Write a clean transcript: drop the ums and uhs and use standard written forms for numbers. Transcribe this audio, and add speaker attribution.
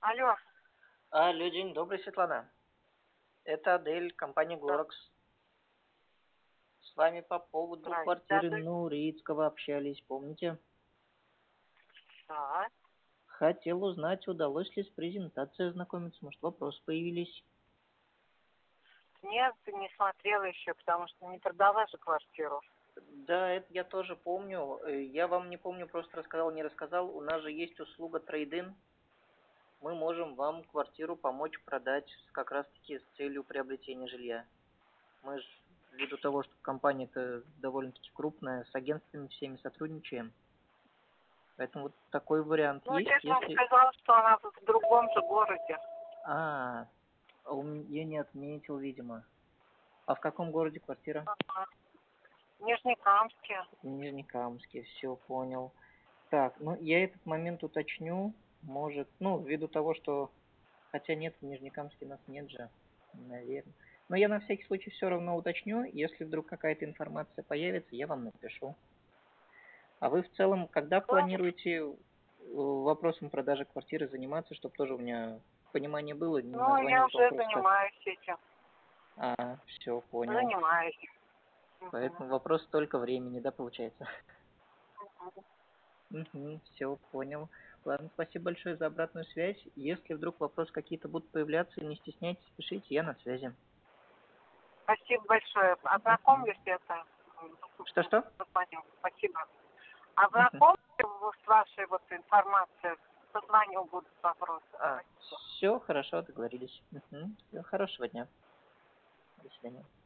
Speaker 1: Алло,
Speaker 2: Алло, день добрый, Светлана. Это Адель, компания
Speaker 1: да,
Speaker 2: Глоракс. С вами по поводу
Speaker 1: здрасте,
Speaker 2: квартиры
Speaker 1: Адель.
Speaker 2: Нурицкого общались, помните?
Speaker 1: Да.
Speaker 2: Хотел узнать, удалось ли с презентацией ознакомиться, может, вопросы появились.
Speaker 1: Нет, не смотрела еще, потому что не продала же квартиру.
Speaker 2: Да, это я тоже помню. Я вам не помню, просто рассказал, не рассказал. У нас же есть услуга трейд-ин. Мы можем вам квартиру помочь продать как раз-таки с целью приобретения жилья. Мы же, ввиду того, что компания-то довольно-таки крупная, с агентствами всеми сотрудничаем. Поэтому вот такой вариант
Speaker 1: Ну,
Speaker 2: есть,
Speaker 1: честно, он
Speaker 2: если...
Speaker 1: сказал, что она тут в другом же городе.
Speaker 2: А, я не отметил, видимо. А в каком городе квартира?
Speaker 1: Ага. В Нижнекамске.
Speaker 2: В Нижнекамске, все понял. Так, ну я этот момент уточню. Может, ну, ввиду того, что... Хотя нет, в Нижнекамске нас нет же, наверное. Но я на всякий случай все равно уточню. Если вдруг какая-то информация появится, я вам напишу. А вы в целом, когда
Speaker 1: Ладно.
Speaker 2: планируете вопросом продажи квартиры заниматься, чтобы тоже у меня понимание было, не
Speaker 1: Ну, я
Speaker 2: названивать вам
Speaker 1: уже
Speaker 2: просто так?
Speaker 1: занимаюсь этим.
Speaker 2: Все, понял.
Speaker 1: Занимаюсь. Мгм.
Speaker 2: Поэтому вопрос только времени, да, получается?
Speaker 1: Мгм.
Speaker 2: Угу, все, понял. Ладно, спасибо большое за обратную связь. Если вдруг вопросы какие-то будут появляться, не стесняйтесь, пишите, я на связи.
Speaker 1: Спасибо большое.
Speaker 2: Угу.
Speaker 1: Ознакомлюсь это.
Speaker 2: Что-что?
Speaker 1: Позвоню. Спасибо.
Speaker 2: Угу.
Speaker 1: Ознакомлюсь с вашей вот информацией. Позвоню, будут вопросы. Спасибо.
Speaker 2: Все хорошо, договорились. Угу. Всё, хорошего дня. До свидания.